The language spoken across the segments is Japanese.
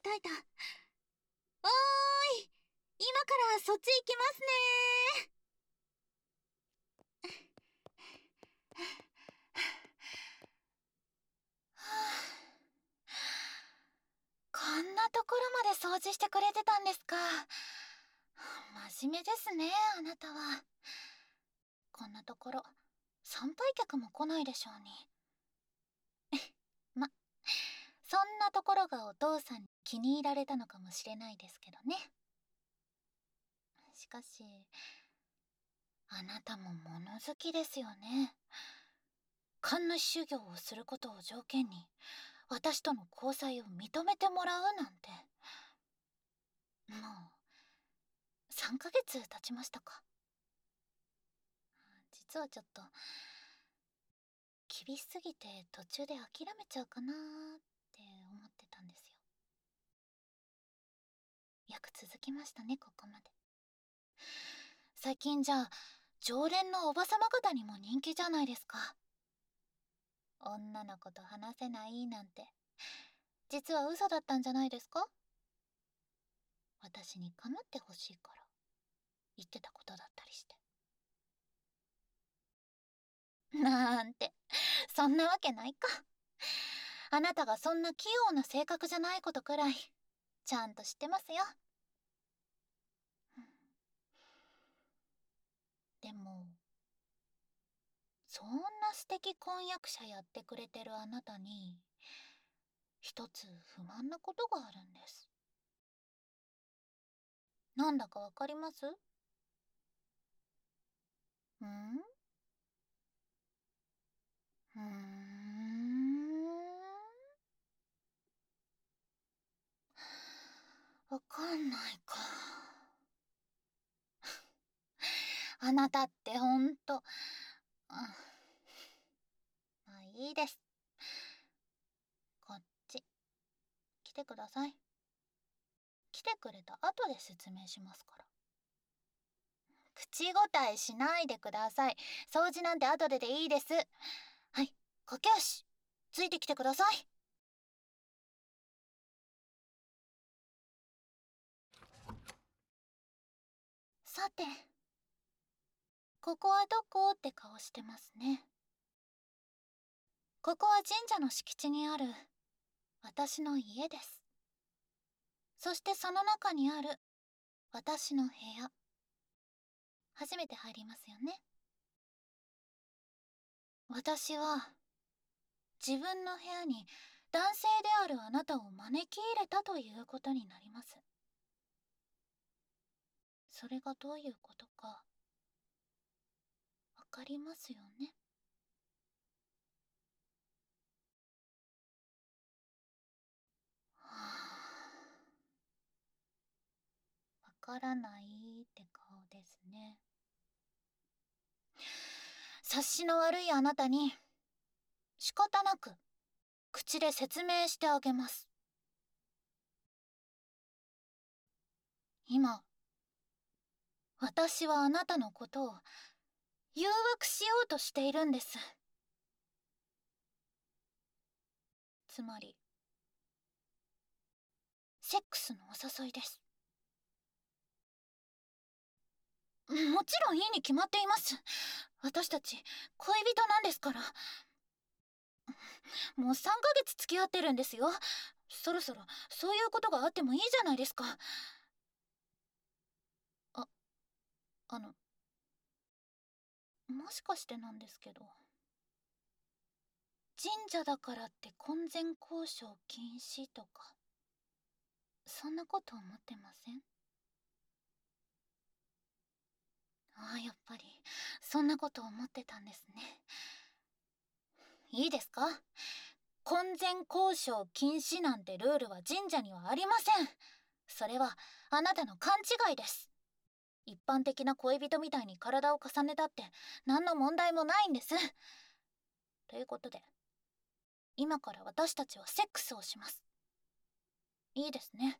たいた。おーい、今からそっち行きますねこんなところまで掃除してくれてたんですか。真面目ですね、あなたは。こんなところ参拝客も来ないでしょうに。ま、そんなところがお父さんに気に入られたのかもしれないですけどね。しかしあなたも物好きですよね。神主修行をすることを条件に私との交際を認めてもらうなんて。もう3ヶ月経ちましたか。実はちょっと厳しすぎて途中で諦めちゃうかなーって思ってたんですよ。よく続きましたね、ここまで。最近じゃ常連のおばさま方にも人気じゃないですか。女の子と話せないなんて実は嘘だったんじゃないですか。私に構ってほしいから言ってたことだったりして。なんて、そんなわけないか。あなたがそんな器用な性格じゃないことくらいちゃんと知ってますよ。でもそんな素敵婚約者やってくれてるあなたに一つ不満なことがあるんです。なんだかわかります？ん？うーん。わかんないか。あなたってほんと。まあいいです。こっち来てください。来てくれた後で説明しますから。口答えしないでください。掃除なんて後でいいです。はい、駆け足ついてきてください。さて、ここはどこって顔してますね。ここは神社の敷地にある私の家です。そしてその中にある私の部屋。初めて入りますよね。私は自分の部屋に男性であるあなたを招き入れたということになります。それがどういうことかわかりますよね。わからないって顔ですね。察しの悪いあなたに仕方なく口で説明してあげます。今私はあなたのことを誘惑しようとしているんです。つまりセックスのお誘いです。もちろんいいに決まっています。私たち恋人なんですから。もう3ヶ月付き合ってるんですよ。そろそろそういうことがあってもいいじゃないですか。あ、あのもしかしてなんですけど、神社だからって婚前交渉禁止とかそんなこと思ってません？ああ、やっぱりそんなこと思ってたんですね。いいですか？婚前交渉禁止なんてルールは神社にはありません。それはあなたの勘違いです。一般的な恋人みたいに体を重ねたって何の問題もないんです。ということで今から私たちはセックスをします。いいですね。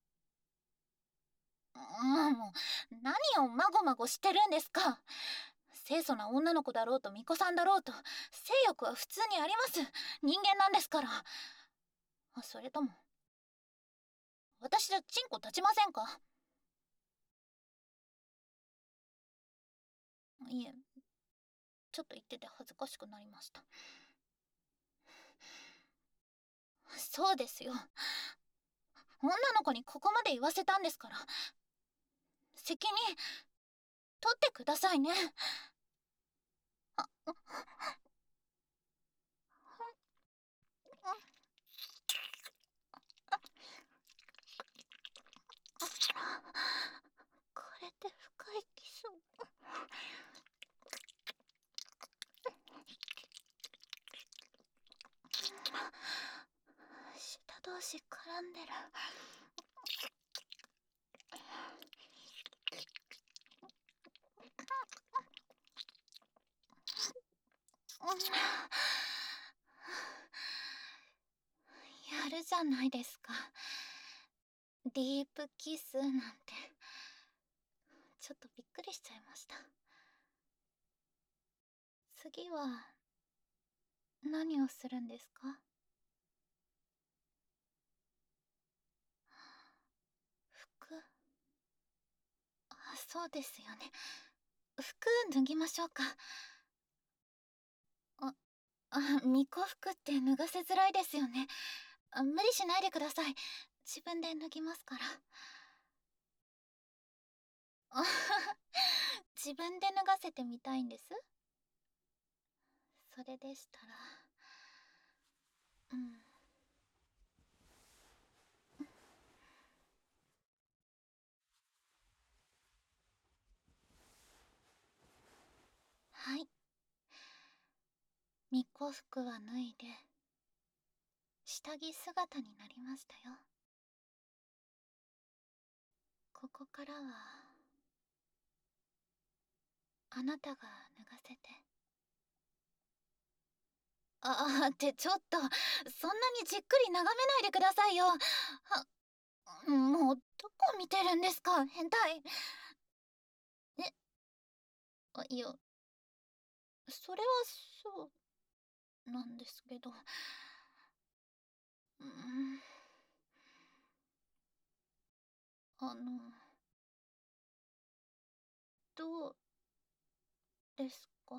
もう何をまごまごしてるんですか。清楚な女の子だろうと巫女さんだろうと性欲は普通にあります。人間なんですから。それとも私じゃチンコ立ちませんか？いえ、ちょっと言ってて恥ずかしくなりました。そうですよ。女の子にここまで言わせたんですから、責任取ってくださいね。あ、これって深いキス。舌同士絡んでる。やるじゃないですか。ディープキスなんて。ちょっとびっくりしちゃいました。次は何をするんですか？服？あ、そうですよね。服脱ぎましょうか。あ、巫女服って脱がせづらいですよね。無理しないでください。自分で脱ぎますから。あ自分で脱がせてみたいんです。それでしたら、うん。はい。巫女服は脱いで、下着姿になりましたよ。ここからは、あなたが脱がせて。ってちょっと、そんなにじっくり眺めないでくださいよ。もう、どこ見てるんですか、変態。え、いや、それはそうなんですけど。うん、あの、どうですか？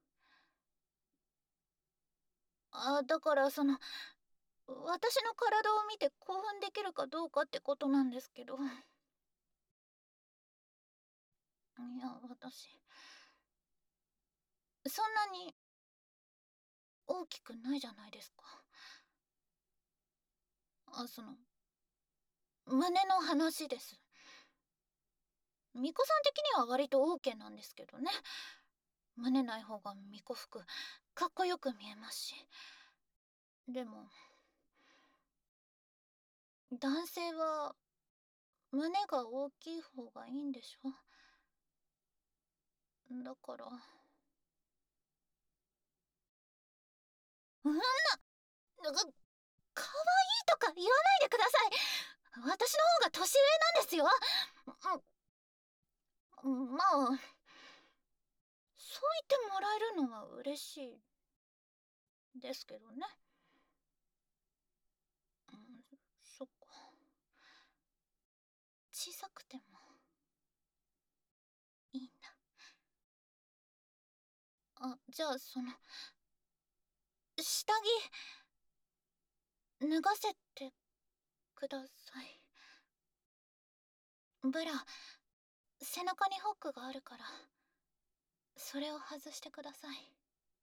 だから私の体を見て興奮できるかどうかってことなんですけど。いや、私、そんなに大きくないじゃないですか。胸の話です。巫女さん的には割と OK なんですけどね。胸ない方が巫女服かっこよく見えますし。でも男性は胸が大きい方がいいんでしょ？だから、なんか可愛いとか言わないでください。私の方が年上なんですよ。まあ、そう言ってもらえるのは嬉しいですけどね。うん、そっか。小さくてもいいんだ。じゃあ下着脱がせてください。ブラ、背中にホックがあるから、それを外してください。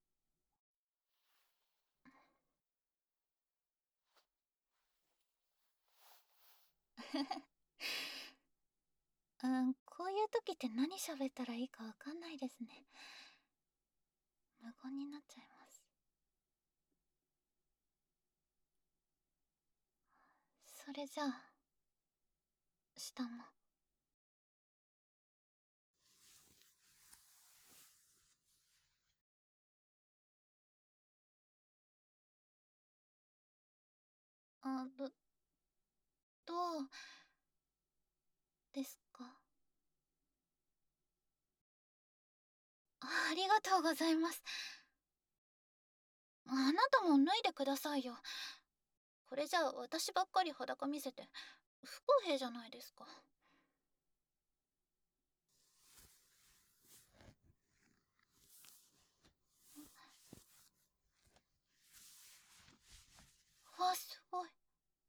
こういう時って何喋ったらいいかわかんないですね。無言になっちゃいます。それじゃあ、下も。あ、どうですか？ありがとうございます。あなたも脱いでくださいよ。これじゃあ私ばっかり裸見せて不公平じゃないですか。わ、すごい。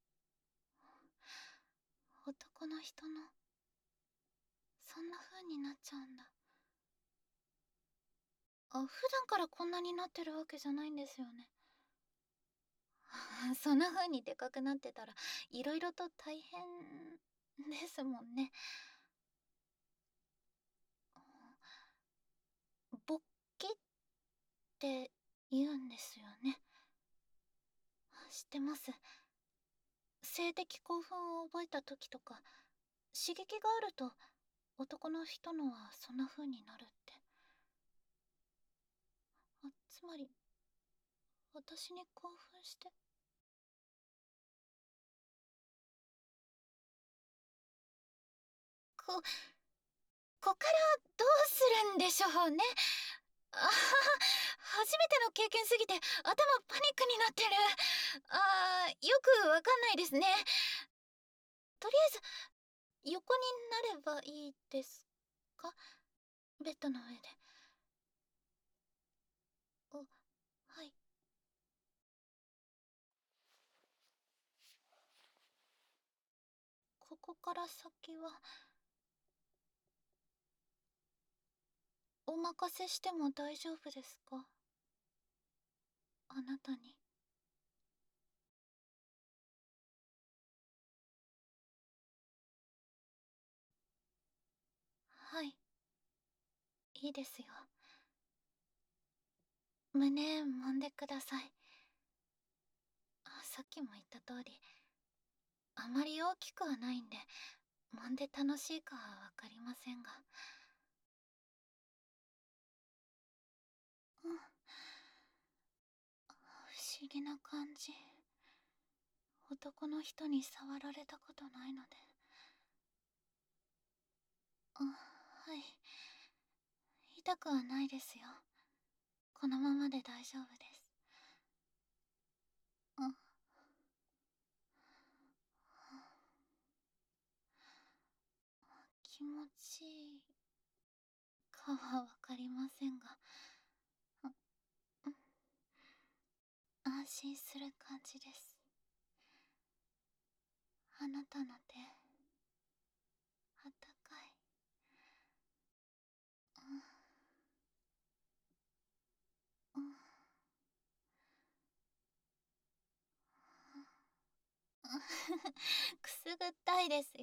男の人のそんな風になっちゃうんだ。普段からこんなになってるわけじゃないんですよね。そんな風にでかくなってたらいろいろと大変ですもんね。勃起って言うんですよね。知ってます。性的興奮を覚えた時とか刺激があると男の人のはそんな風になるって。つまり私に興奮してこからどうするんでしょうね。あはは、初めての経験すぎて頭パニックになってる。よくわかんないですね。とりあえず横になればいいですか？ベッドの上で。はい。ここから先はお任せしても大丈夫ですか？あなたに。はい、いいですよ。胸揉んでください。さっきも言った通り、あまり大きくはないんで、揉んで楽しいかはわかりませんが。うん、不思議な感じ。男の人に触られたことないので。はい。痛くはないですよ。このままで大丈夫です。あ、気持ちいいかはわかりませんが、安心する感じです。あなたの手、あったかい。うん、くすぐったいですよ。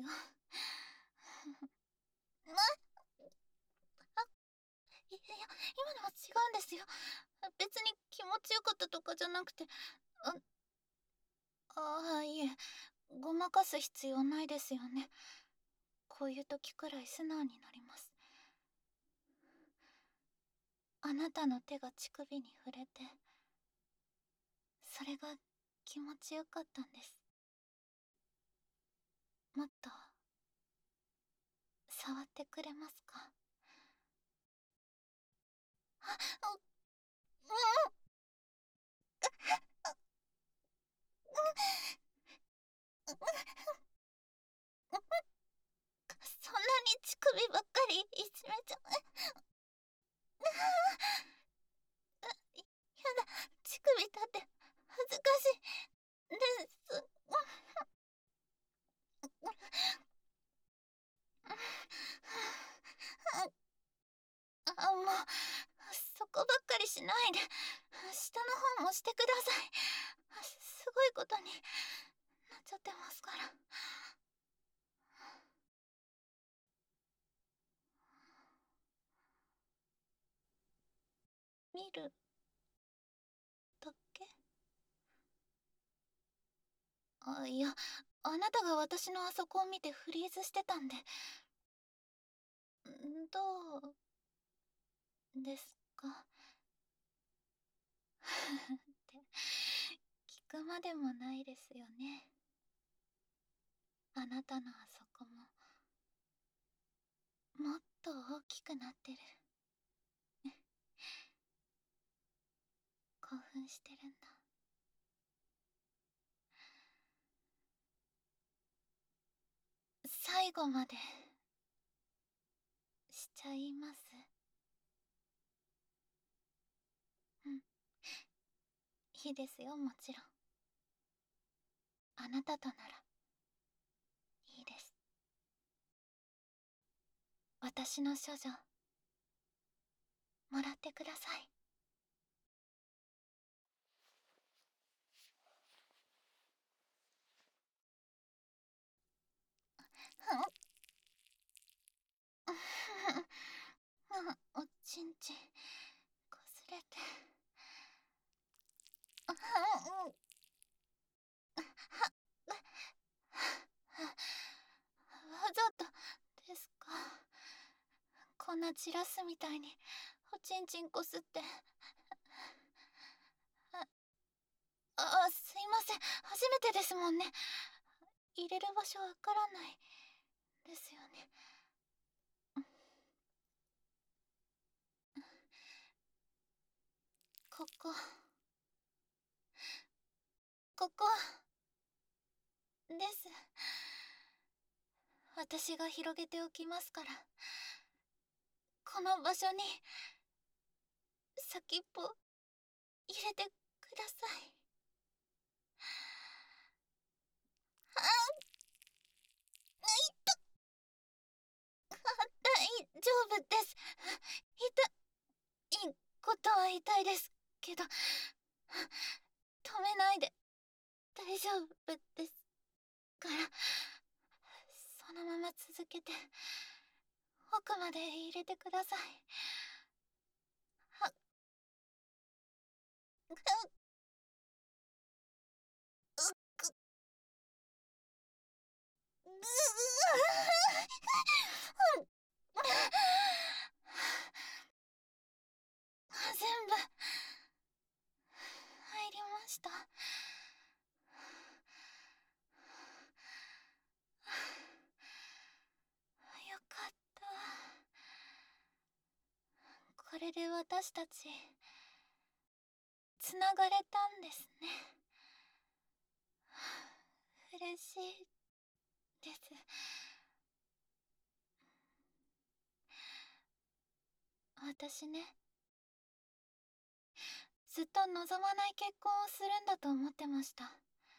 いや、今のは違うんですよ。別に気持ちよかったとかじゃなくて、いえ、ごまかす必要ないですよね。こういう時くらい素直になります。あなたの手が乳首に触れて、それが気持ちよかったんです。もっと触ってくれますか？う、そんなに乳首ばっかりいじめちゃやだ、乳首だって恥ずかしいです。もうそこばっかりしないで下の方もしてください。すごいことになっちゃってますから。見るだけ？いや、あなたが私のあそこを見てフリーズしてたんで。どうですか？って聞くまでもないですよね。あなたのあそこももっと大きくなってる。興奮してるんだ。 最後までしちゃいます。うん、いいですよ、もちろん。あなたとならいいです。私の処女もらってください。おちんちんこすれて。わざとですか？こんな散らすみたいにおちんちんこすって。すいません、初めてですもんね。入れる場所わからないですよね。ここここです。私が広げておきますから、この場所に先っぽ入れてください。大丈夫です。痛いことは痛いですけど、止めないで大丈夫ですから、そのまま続けて奥まで入れてください。はっ、ぐ全部入りました。よかった。これで私たちつながれたんですね。嬉しいです。私ね、ずっと望まない結婚をするんだと思ってました。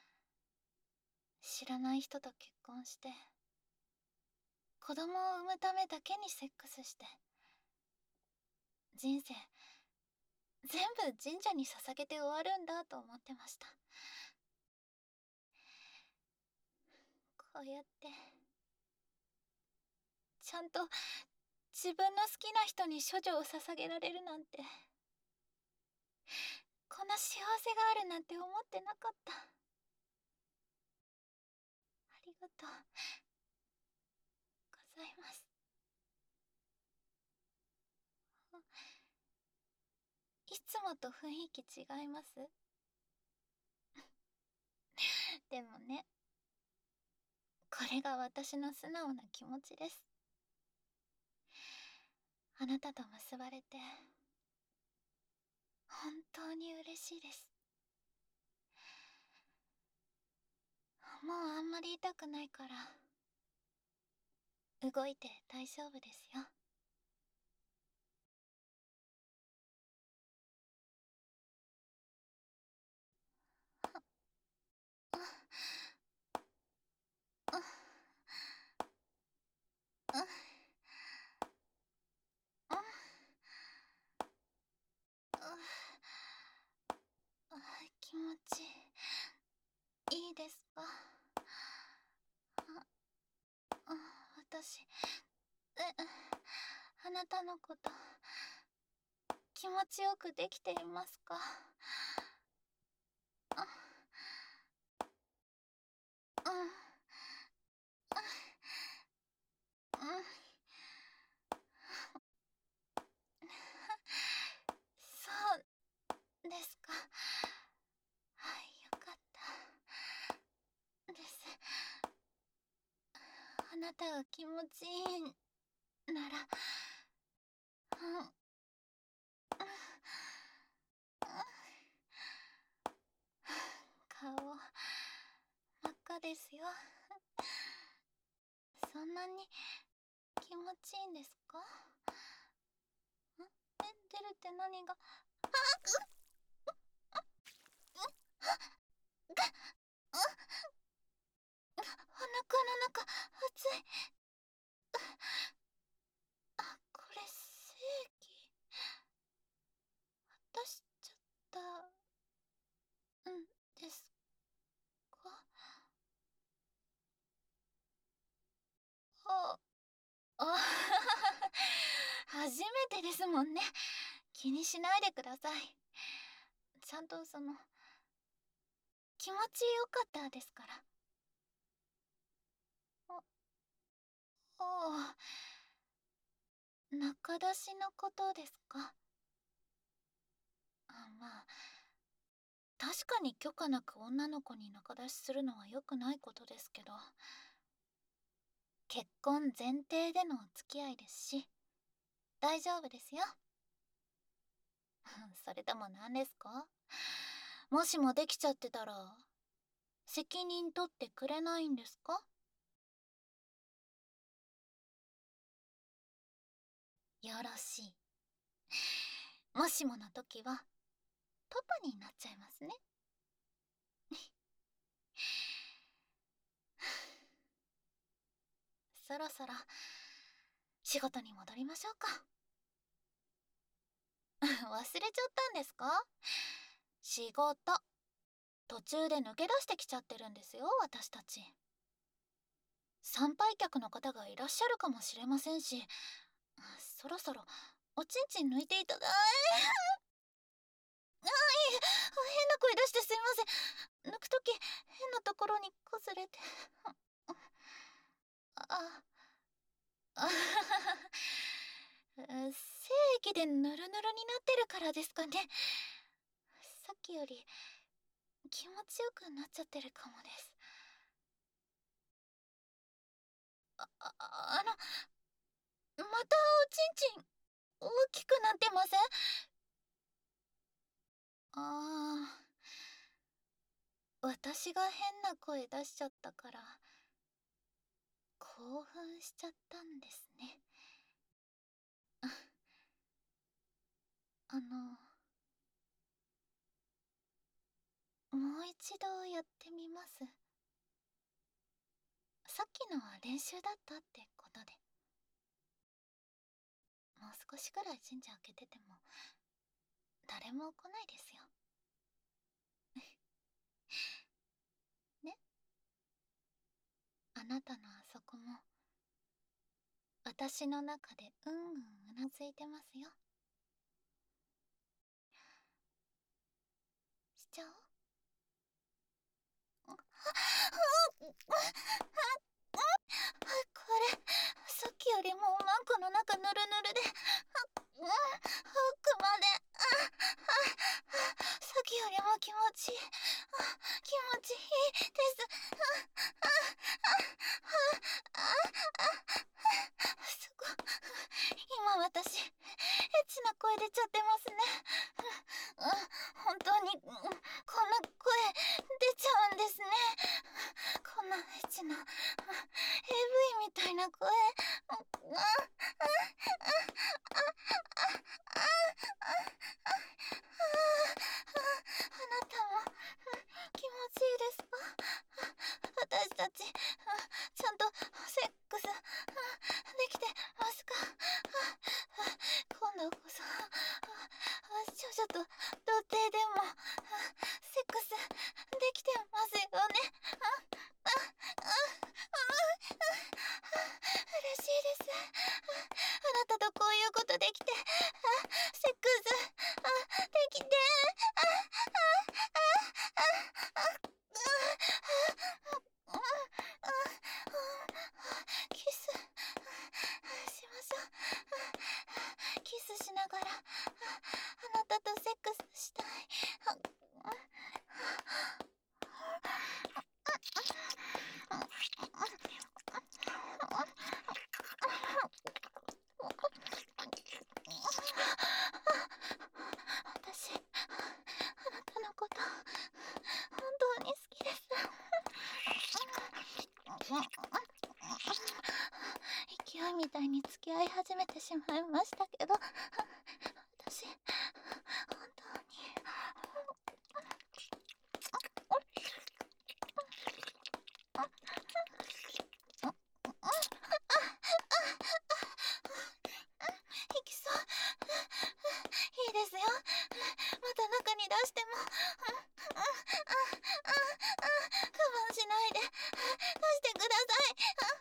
知らない人と結婚して子供を産むためだけにセックスして、人生全部神社に捧げて終わるんだと思ってました。こうやってちゃんと自分の好きな人に処女を捧げられるなんて、こんな幸せがあるなんて思ってなかった。ありがとうございます。いつもと雰囲気違います？でもね、これが私の素直な気持ちです。あなたと結ばれて本当に嬉しいです。もうあんまり痛くないから動いて大丈夫ですよ。気持ちいいですか？私あなたのこと気持ちよくできていますか？そうですか。はい、よかったです。あなたが気持ちいいなら、顔真っ赤ですよ。 そんなに気持ちいいんですか？出るって何が。お腹の中熱い。これ正規出しちゃったんですか？ああ初めてですもんね。気にしないでください。ちゃんと気持ちよかったですから。あ中出しのことですか？まあ確かに許可なく女の子に中出しするのは良くないことですけど、結婚前提でのお付き合いですし大丈夫ですよ。それとも何ですか？もしもできちゃってたら責任取ってくれないんですか？よろしい。もしもの時はパパになっちゃいますね。そろそろ仕事に戻りましょうか。忘れちゃったんですか？仕事途中で抜け出してきちゃってるんですよ、私たち。参拝客の方がいらっしゃるかもしれませんし、そろそろおちんちん抜いていただいえ、変な声出してすいません。抜くとき変なところにこすれて。ああ正規でヌルヌルになってるからですかね。さっきより気持ちよくなっちゃってるかもです。またおちんちん大きくなってません？私が変な声出しちゃったから興奮しちゃったんですね。もう一度やってみます。さっきのは練習だったってことで。もう少しくらい神社開けてても誰も来ないですよ。ね、あなたのあそこも私の中でうんうんうなずいてますよ。しちゃおう。これさっきよりもマンコの中ヌルヌルで奥までさっきよりも気持ちいい。気持ちいいです。すごい。今私エッチな声出ちゃってますね。本当にこんな声出ちゃうんですね。こんなエッチな AV みたいな声。あなたも気持ちいいですか？私たちちゃんとセックスできてますか？今度こそ少女と童貞でもセックスできてますよね？嬉しいです。あなたとこういうことできてセックスできてキスしましょう。キスしながらあなたとセックスしたい。 前みたいに付き合い始めてしまいましたけど、私、本当に。いきそう。いいですよ。また中に出しても。我慢しないで。出してください。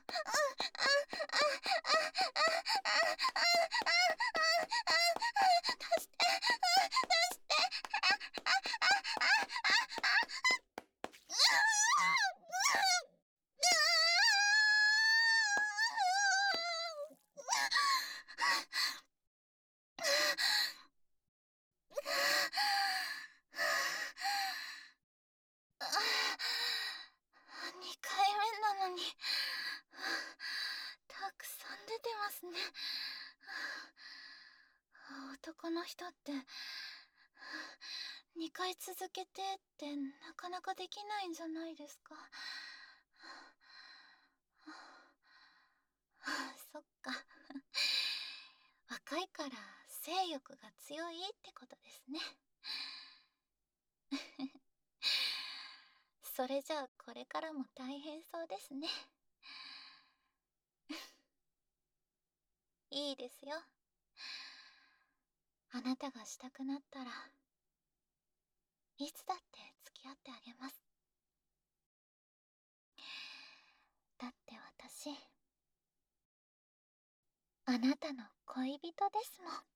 出して。出して。2回目なのにたくさん出てますね。男の人って2回続けてってなかなかできないんじゃないですか。そっか。若いから性欲が強いってことですね。それじゃあこれからも大変そうですね。いいですよ。あなたがしたくなったらいつだって付き合ってあげます。だって私あなたの恋人ですもん。